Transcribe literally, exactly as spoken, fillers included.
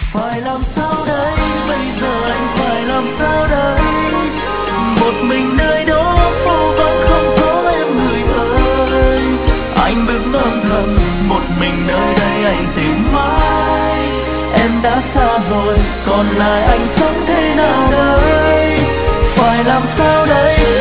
Phải làm sao đây, bây giờ anh phải làm sao đây? Một mình nơi đó phố vắng không có em người ơi. Anh bước âm thầm một mình nơi đây anh tìm mãi. Em đã xa rồi, còn lại anh sống thế nào đây? Phải làm sao đây?